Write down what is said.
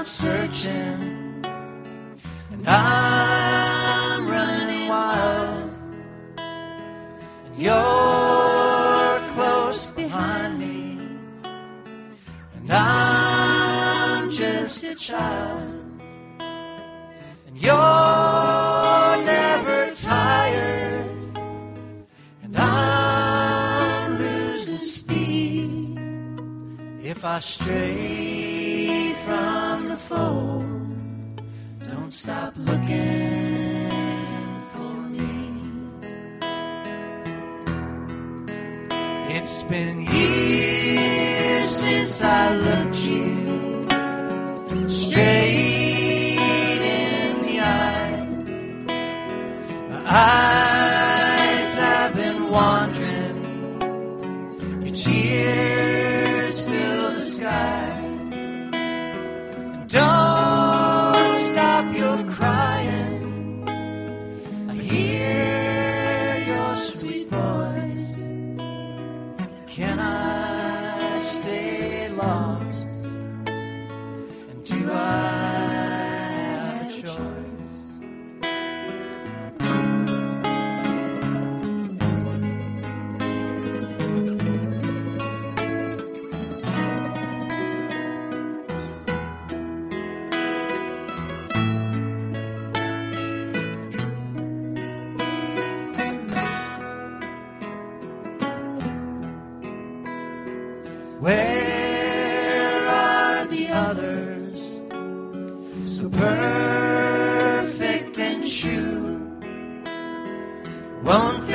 searching, and I'm running wild, and you're close behind me, and I'm just a child, and you're never tired, and I'm losing speed. If I stray from the fold, don't stop looking for me. It's been years since I looked you straight in the eyes. My eyes have been wandering, your tears fill the sky. Don't stop your crying. I hear your sweet voice. Can I stay lost? And do I have a choice? Where are the others, so perfect and true? Won't